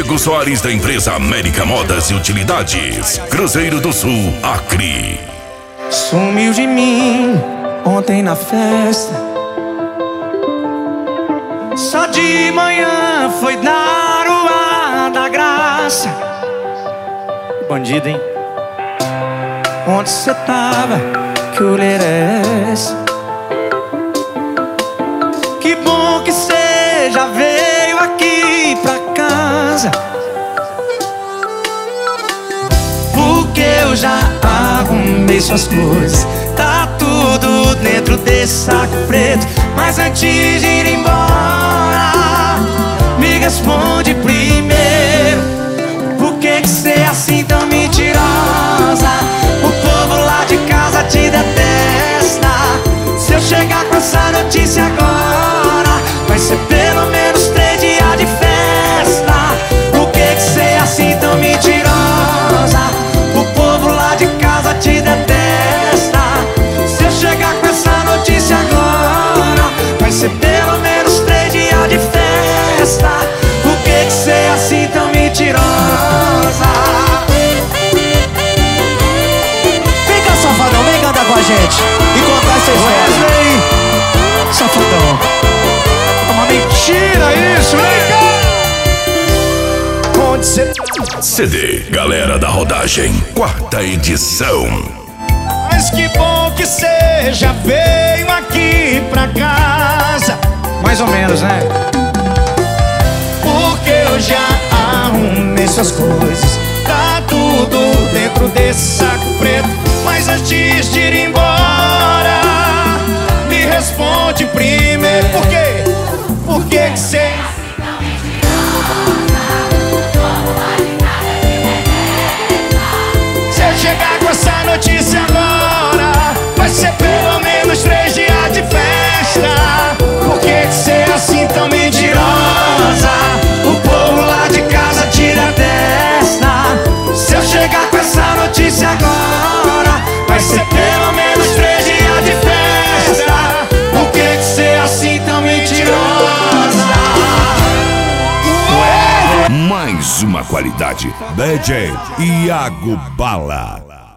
Iago Soares, da empresa América Modas e Utilidades, Cruzeiro do Sul, Acre. Sumiu de mim ontem na festa, só de manhã foi dar o ar da graça. Bandido, hein? Onde cê tava? Que olheira é essa? Que bom que cê já veio aqui pra casa, porque eu já arrumei suas coisas. Tá tudo dentro desse saco preto. Mas antes de ir embora, me responde primeiro: por que cê é assim tão mentirosa? O povo lá de casa te detesta. Se eu chegar com essa notícia agora, vai ser pelo menos 3 dias de festa. Por que cê é assim tão mentirosa? O povo lá de casa te detesta. Se eu chegar com essa notícia agora, vai ser pelo menos 3 dias de festa. Por que cê é assim tão mentirosa? Vem cá, safadão, vem cantar com a gente e contar essa história. Wesley, safadão. É uma mentira isso, vem cá. Onde cê... CD Galera da Rodagem, 4ª edição. Mas que bom que cê já veio aqui pra casa. Mais ou menos, né? Porque eu já arrumei suas coisas. Tá tudo dentro desse saco preto. Mas antes de ir embora, me responde primeiro: por quê? Por que cê... Se eu chegar com essa notícia agora, vai ser pelo menos 3 dias de festa. Por que cê é assim tão mentirosa? O povo lá de casa te detesta. Se eu chegar com essa notícia agora, vai ser pelo menos 3 dias de festa. Por que cê é assim tão mentirosa? Mais uma qualidade. DJ Iago Bala.